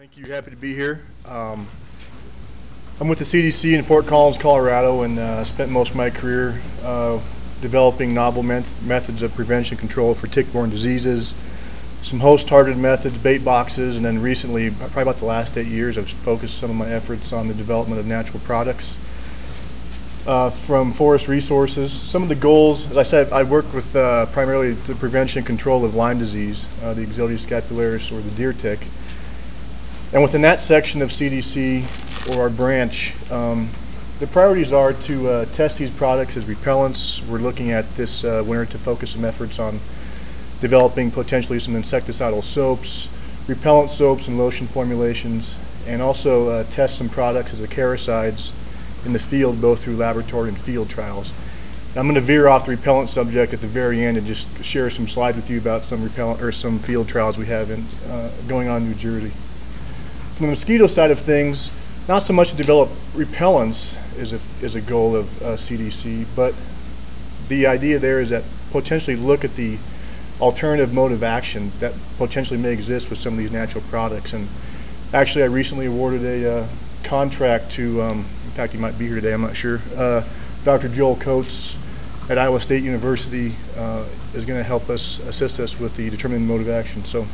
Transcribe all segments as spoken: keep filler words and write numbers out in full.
Thank you. Happy to be here. Um, I'm with the C D C in Fort Collins, Colorado, and uh, spent most of my career uh, developing novel met methods of prevention and control for tick-borne diseases, some host-targeted methods, bait boxes, and then recently, probably about the last eight years, I've focused some of my efforts on the development of natural products uh, from forest resources. Some of the goals, as I said, I work with uh, primarily the prevention and control of Lyme disease, uh, the Exodia scapularis, or the deer tick. And within that section of C D C, or our branch, um, the priorities are to uh, test these products as repellents. We're looking at this uh, winter to focus some efforts on developing potentially some insecticidal soaps, repellent soaps and lotion formulations, and also uh, test some products as acaricides in the field, both through laboratory and field trials. Now, I'm going to veer off the repellent subject at the very end and just share some slides with you about some repellent or some field trials we have in, uh, going on in New Jersey. From the mosquito side of things, not so much to develop repellents is a, is a goal of uh, C D C, but the idea there is that potentially look at the alternative mode of action that potentially may exist with some of these natural products. And actually, I recently awarded a uh, contract to, um, in fact, he might be here today, I'm not sure, uh, Doctor Joel Coates at Iowa State University uh, is going to help us, assist us with the determining mode of action. So.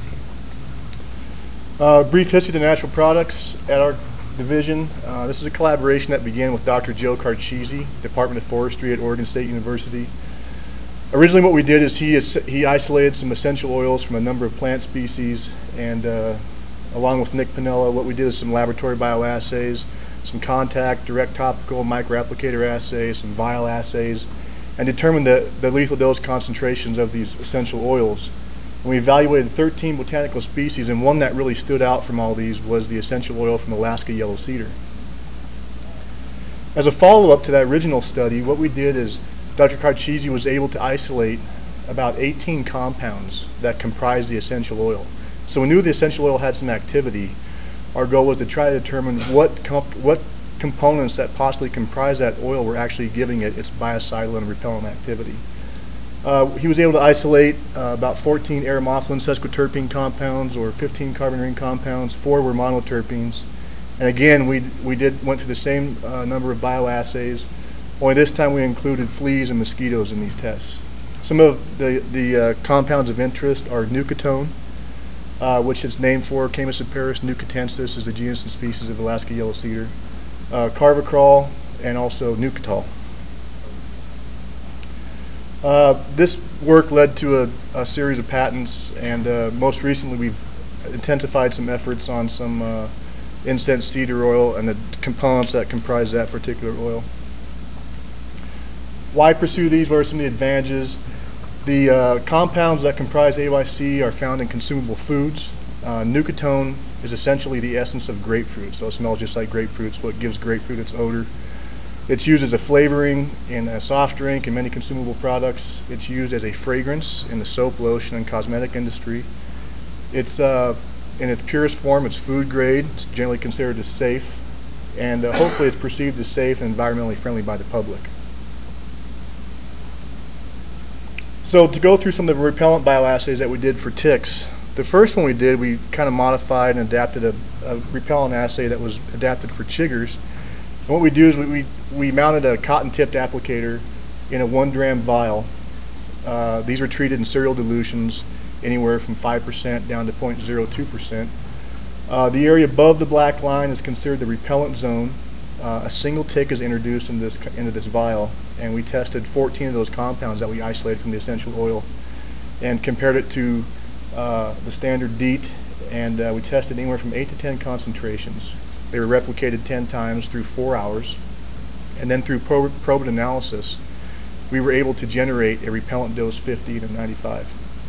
Uh, brief history of the natural products at our division. Uh, this is a collaboration that began with Doctor Joe Carchisi, Department of Forestry at Oregon State University. Originally what we did is he, is, he isolated some essential oils from a number of plant species, and uh, along with Nick Pinella, what we did is some laboratory bioassays, some contact, direct topical, microapplicator assays, some vial assays, and determined the, the lethal dose concentrations of these essential oils. And we evaluated thirteen botanical species, and one that really stood out from all these was the essential oil from Alaska yellow cedar. As a follow-up to that original study, what we did is Doctor Carchisi was able to isolate about eighteen compounds that comprised the essential oil. So we knew the essential oil had some activity. Our goal was to try to determine what, comp what components that possibly comprise that oil were actually giving it its biocidal and repellent activity. Uh, he was able to isolate uh, about fourteen aromathalin sesquiterpene compounds, or fifteen carbon ring compounds. Four were monoterpenes. And again, we, we did went through the same uh, number of bioassays, only this time we included fleas and mosquitoes in these tests. Some of the, the uh, compounds of interest are nucatone, uh, which it's named for. Chamaecyparis nucatensis is the genus and species of Alaska yellow cedar, uh, carvacrol, and also nucatol. Uh, this work led to a, a series of patents, and uh, most recently we've intensified some efforts on some uh, incense cedar oil and the components that comprise that particular oil. Why pursue these? What are some of the advantages? The uh, compounds that comprise A Y C are found in consumable foods. Uh, nucatone is essentially the essence of grapefruit, so it smells just like grapefruit. It's what gives grapefruit its odor. It's used as a flavoring in a soft drink and many consumable products. It's used as a fragrance in the soap, lotion, and cosmetic industry. It's uh, in its purest form, it's food grade. It's generally considered as safe, and uh, hopefully it's perceived as safe and environmentally friendly by the public. So to go through some of the repellent bioassays that we did for ticks, the first one we did, we kind of modified and adapted a, a repellent assay that was adapted for chiggers. And what we do is we, we, we mounted a cotton-tipped applicator in a one gram vial. Uh, these were treated in serial dilutions anywhere from five percent down to zero point zero two percent. Uh, the area above the black line is considered the repellent zone. Uh, a single tick is introduced into this, into this vial, and we tested fourteen of those compounds that we isolated from the essential oil and compared it to uh, the standard DEET, and uh, we tested anywhere from eight to ten concentrations. They were replicated ten times through four hours, and then through prob probed analysis, we were able to generate a repellent dose fifty to ninety-five.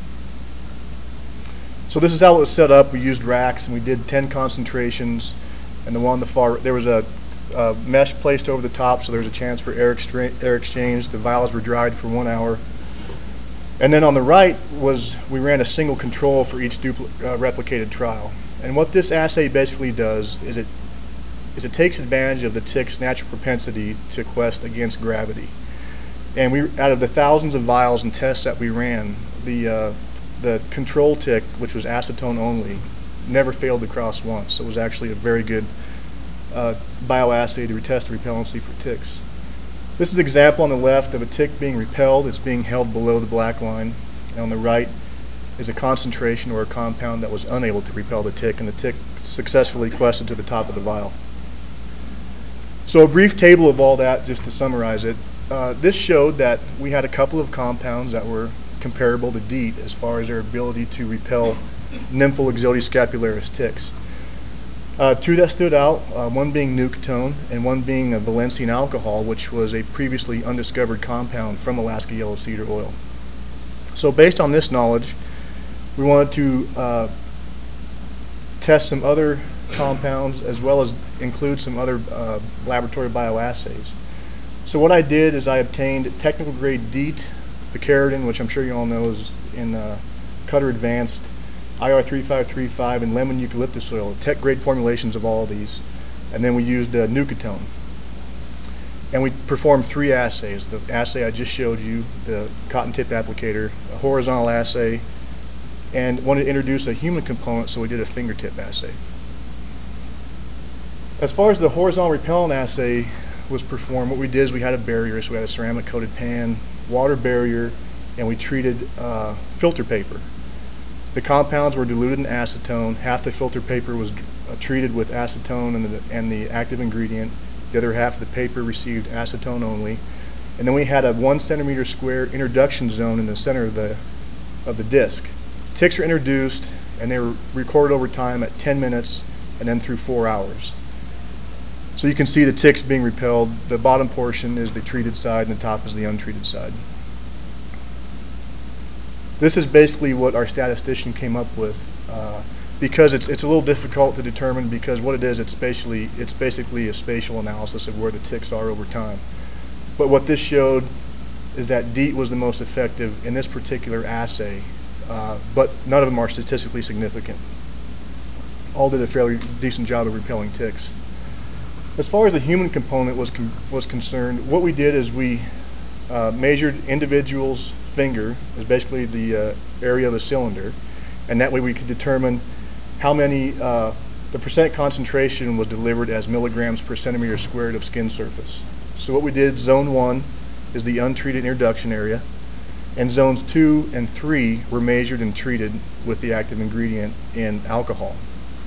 So this is how it was set up. We used racks, and we did ten concentrations, and the one on the far, there was a, a mesh placed over the top, so there was a chance for air, air exchange. The vials were dried for one hour. And then on the right was, we ran a single control for each dupl uh, replicated trial. And what this assay basically does is it is it takes advantage of the tick's natural propensity to quest against gravity. And we, out of the thousands of vials and tests that we ran, the uh, the control tick, which was acetone only, never failed to cross once. So it was actually a very good uh, bioassay to test the repellency for ticks. This is an example on the left of a tick being repelled. It's being held below the black line. And on the right is a concentration or a compound that was unable to repel the tick, and the tick successfully quested to the top of the vial. So a brief table of all that, just to summarize it. Uh, this showed that we had a couple of compounds that were comparable to DEET as far as their ability to repel nymphal Ixodes scapularis ticks. Uh, two that stood out, uh, one being Nootkatone and one being a Valencian alcohol, which was a previously undiscovered compound from Alaska yellow cedar oil. So based on this knowledge, we wanted to uh, test some other compounds as well as include some other uh, laboratory bioassays. So what I did is I obtained technical grade DEET, picaridin, which I'm sure you all know is in uh, Cutter Advanced, I R three five three five, and lemon eucalyptus oil, tech grade formulations of all of these. And then we used uh, Nootkatone. And we performed three assays. The assay I just showed you, the cotton tip applicator, a horizontal assay, and wanted to introduce a human component, so we did a fingertip assay. As far as the horizontal repellent assay was performed, what we did is we had a barrier, so we had a ceramic coated pan, water barrier, and we treated uh, filter paper. The compounds were diluted in acetone. Half the filter paper was uh, treated with acetone and the, and the active ingredient. The other half of the paper received acetone only. And then we had a one centimeter square introduction zone in the center of the, of the disc. Ticks were introduced and they were recorded over time at ten minutes and then through four hours. So you can see the ticks being repelled. The bottom portion is the treated side and the top is the untreated side. This is basically what our statistician came up with, uh, because it's it's a little difficult to determine, because what it is, it's basically it's basically a spatial analysis of where the ticks are over time. But what this showed is that DEET was the most effective in this particular assay, uh, but none of them are statistically significant. All did a fairly decent job of repelling ticks. As far as the human component was con was concerned, what we did is we uh, measured individuals' finger, is basically the uh, area of the cylinder, and that way we could determine how many, uh, the percent concentration was delivered as milligrams per centimeter squared of skin surface. So what we did, zone one is the untreated introduction area, and zones two and three were measured and treated with the active ingredient in alcohol.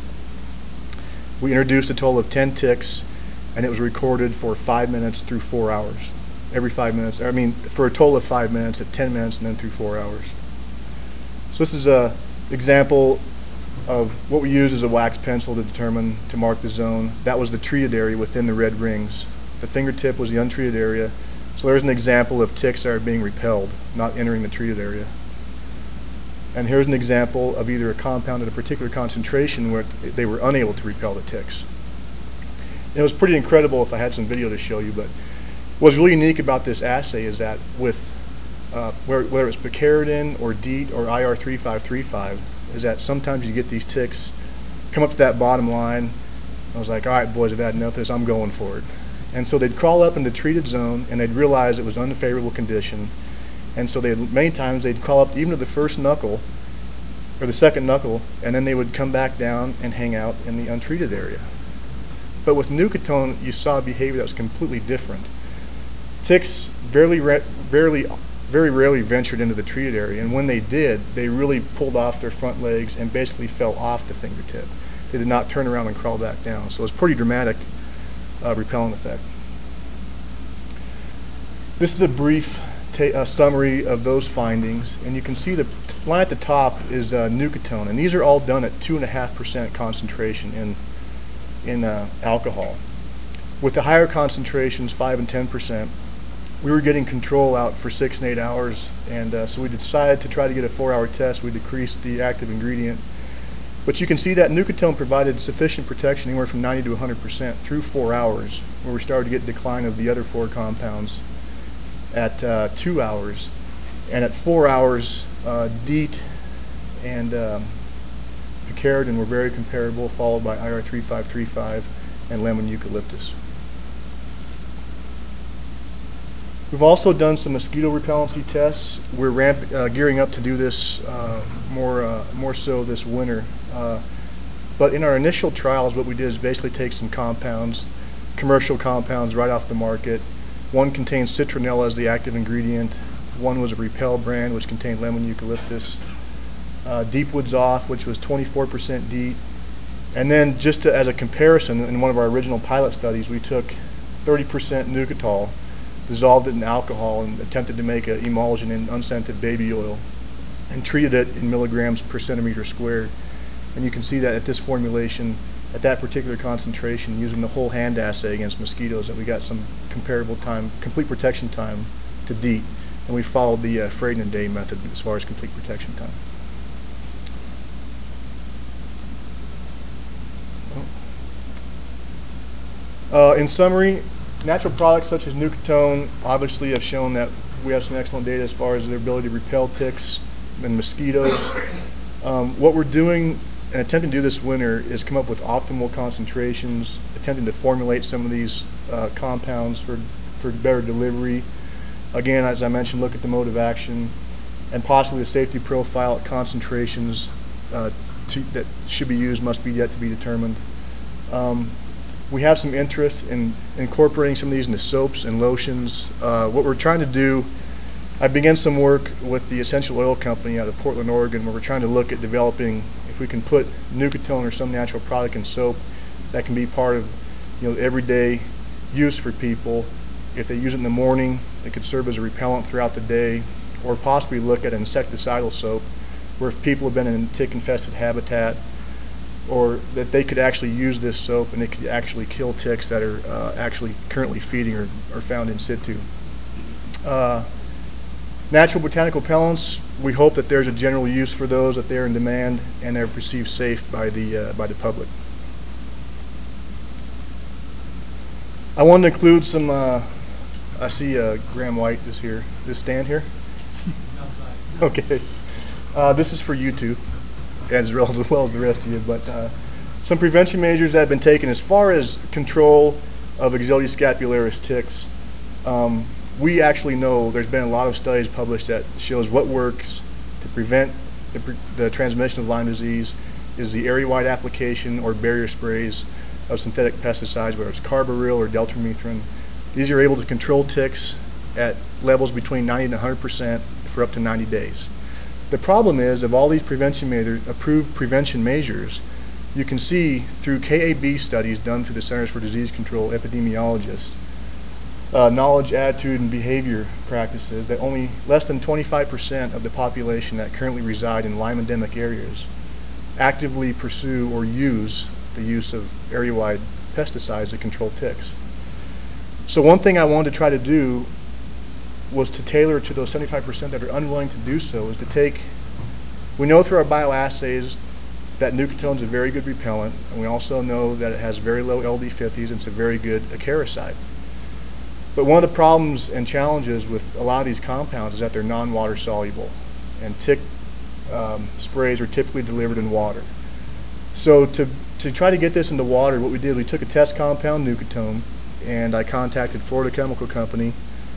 We introduced a total of ten ticks, and it was recorded for five minutes through four hours. Every five minutes, I mean, for a total of five minutes, at ten minutes, and then through four hours. So this is an example of what we use as a wax pencil to determine, to mark the zone. That was the treated area within the red rings. The fingertip was the untreated area. So there's an example of ticks that are being repelled, not entering the treated area. And here's an example of either a compound at a particular concentration where they were unable to repel the ticks. It was pretty incredible if I had some video to show you, but what's really unique about this assay is that with uh, whether it's picaridin or DEET or I R three five three five, is that sometimes you get these ticks come up to that bottom line. I was like, all right, boys, I've had enough of this, I'm going for it. And so they'd crawl up in the treated zone and they'd realize it was unfavorable condition. And so they many times they'd crawl up even to the first knuckle or the second knuckle, and then they would come back down and hang out in the untreated area. But with Nootkatone, you saw a behavior that was completely different. Ticks very, very, very rarely ventured into the treated area, and when they did, they really pulled off their front legs and basically fell off the fingertip. They did not turn around and crawl back down. So it was pretty dramatic uh, repellent effect. This is a brief uh, summary of those findings, and you can see the line at the top is uh, Nootkatone, and these are all done at two and a half percent concentration in in uh, alcohol. With the higher concentrations, five and ten percent, we were getting control out for six and eight hours, and uh, so we decided to try to get a four-hour test. We decreased the active ingredient, but you can see that Nootkatone provided sufficient protection, anywhere from ninety to one hundred percent, through four hours, where we started to get decline of the other four compounds at uh, two hours, and at four hours, uh, DEET and um, picaridin were very comparable, followed by I R three five three five and lemon eucalyptus. We've also done some mosquito repellency tests. We're ramp, uh, gearing up to do this uh, more, uh, more so this winter. Uh, But in our initial trials, what we did is basically take some compounds, commercial compounds right off the market. One contained citronella as the active ingredient. One was a Repel brand, which contained lemon eucalyptus. Uh, Deep Woods Off, which was twenty-four percent DEET. And then just to, as a comparison, in one of our original pilot studies, we took thirty percent Nucatol, dissolved it in alcohol, and attempted to make an emulsion in unscented baby oil, and treated it in milligrams per centimeter squared. And you can see that at this formulation, at that particular concentration, using the whole hand assay against mosquitoes, that we got some comparable time, complete protection time to DEET. And we followed the uh, Freyden-Day method as far as complete protection time. Uh, in summary, natural products such as Nucatone obviously have shown that we have some excellent data as far as their ability to repel ticks and mosquitoes. Um, what we're doing and attempting to do this winter is come up with optimal concentrations, attempting to formulate some of these uh, compounds for, for better delivery. Again, as I mentioned, look at the mode of action and possibly the safety profile at concentrations uh, to, that should be used must be yet to be determined. Um, We have some interest in incorporating some of these into soaps and lotions. Uh, what we're trying to do, I began some work with the Essential Oil Company out of Portland, Oregon, where we're trying to look at developing if we can put Nucatone or some natural product in soap that can be part of, you know, everyday use for people. If they use it in the morning, it could serve as a repellent throughout the day, or possibly look at insecticidal soap, where if people have been in tick-infested habitat, or that they could actually use this soap and it could actually kill ticks that are uh, actually currently feeding or, or found in situ. Uh, natural botanical repellents, we hope that there's a general use for those, that they're in demand and they're perceived safe by the, uh, by the public. I wanted to include some, uh, I see uh, Graham White is here. This stand here? Outside. Okay. Uh, this is for you two, as well as, well as the rest of you, but uh, some prevention measures that have been taken as far as control of Exodes scapularis ticks. Um, we actually know there's been a lot of studies published that shows what works to prevent the, pre the transmission of Lyme disease is the area-wide application or barrier sprays of synthetic pesticides, whether it's carbaryl or deltamethrin. These are able to control ticks at levels between ninety and one hundred percent for up to ninety days. The problem is, of all these prevention measures, approved prevention measures, you can see through K A B studies done through the Centers for Disease Control epidemiologists, uh, knowledge, attitude, and behavior practices, that only less than twenty-five percent of the population that currently reside in Lyme endemic areas actively pursue or use the use of area-wide pesticides to control ticks. So one thing I wanted to try to do was to tailor to those seventy-five percent that are unwilling to do so, is to take, we know through our bioassays that Nucatone is a very good repellent, and we also know that it has very low L D fifties and it's a very good acaricide. But one of the problems and challenges with a lot of these compounds is that they're non-water soluble, and tick um, sprays are typically delivered in water. So to, to try to get this into water, what we did, we took a test compound, Nucatone, and I contacted Florida Chemical Company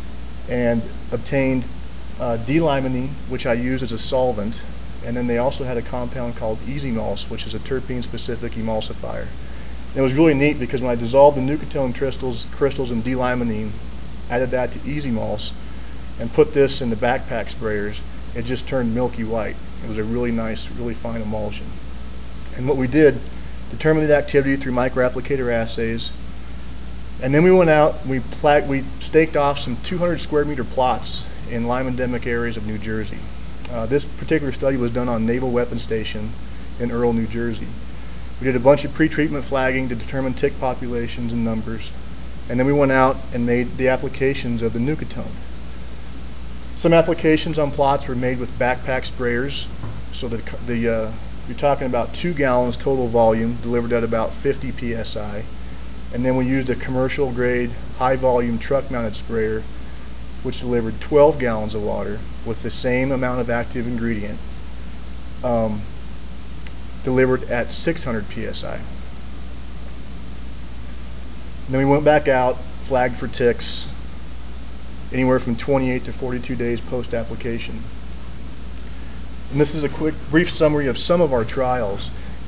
and obtained uh, D-limonene, which I use as a solvent, and then they also had a compound called EasyMulse, which is a terpene-specific emulsifier. And it was really neat because when I dissolved the Nucatone crystals, crystals in D-limonene, added that to EasyMulse, and put this in the backpack sprayers, it just turned milky white. It was a really nice, really fine emulsion. And what we did, determined the activity through microapplicator assays, and then we went out, we, we staked off some two hundred square meter plots in Lyme endemic areas of New Jersey. Uh, this particular study was done on Naval Weapons Station in Earl, New Jersey. We did a bunch of pre-treatment flagging to determine tick populations and numbers, and then we went out and made the applications of the Nucatone. Some applications on plots were made with backpack sprayers, so the, the uh, you're talking about two gallons total volume delivered at about fifty P S I. And then we used a commercial grade high volume truck mounted sprayer which delivered twelve gallons of water with the same amount of active ingredient, um, delivered at six hundred P S I. And then we went back out, flagged for ticks, anywhere from twenty-eight to forty-two days post application. And this is a quick brief summary of some of our trials.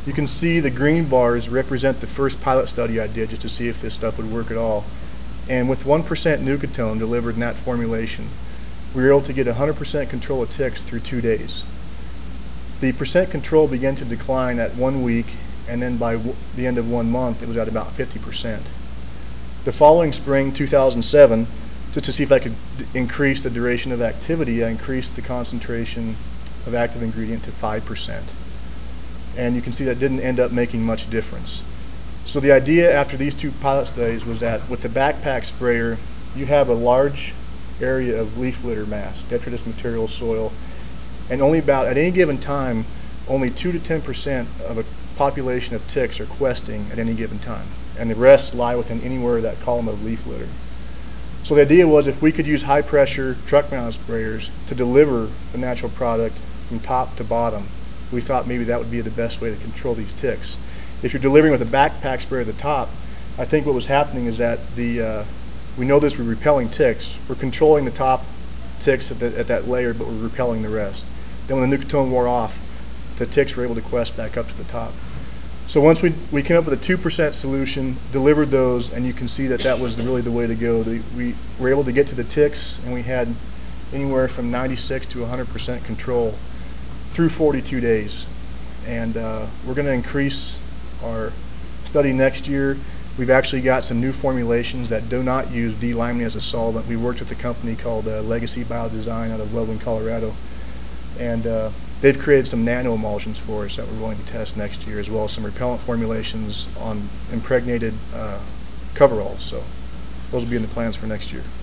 You can see the green bars represent the first pilot study I did just to see if this stuff would work at all. And with one percent Nucotone delivered in that formulation, we were able to get one hundred percent control of ticks through two days. The percent control began to decline at one week, and then by w the end of one month, it was at about fifty percent. The following spring, two thousand seven, just to see if I could increase the duration of activity, I increased the concentration of active ingredient to five percent. And you can see that didn't end up making much difference. So the idea after these two pilot studies was that with the backpack sprayer, you have a large area of leaf litter mass, detritus material, soil, and only about, at any given time, only two to ten percent of a population of ticks are questing at any given time, and the rest lie within anywhere of that column of leaf litter. So the idea was if we could use high pressure truck mounted sprayers to deliver the natural product from top to bottom, we thought maybe that would be the best way to control these ticks. If you're delivering with a backpack sprayer at the top, I think what was happening is that the uh, we know this, we're repelling ticks. We're controlling the top ticks at, the, at that layer, but we're repelling the rest. Then when the Nucotone wore off, the ticks were able to quest back up to the top. So once we, we came up with a two percent solution, delivered those, and you can see that that was the, really the way to go. The, we were able to get to the ticks, and we had anywhere from ninety-six to one hundred percent control through forty-two days. And uh, we're going to increase our study next year. We've actually got some new formulations that do not use D-limonene as a solvent. We worked with a company called uh, Legacy Biodesign out of Loveland, Colorado, and uh, they've created some nano emulsions for us that we're going to test next year, as well as some repellent formulations on impregnated uh, coveralls. So those will be in the plans for next year.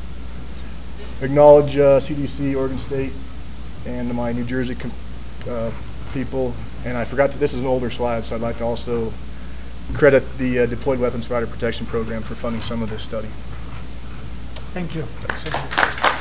Acknowledge uh, C D C, Oregon State, and my New Jersey uh, people. And I forgot to, this is an older slide, so I'd like to also credit the uh, Deployed Weapons Rider Protection Program for funding some of this study. Thank you. Thank you.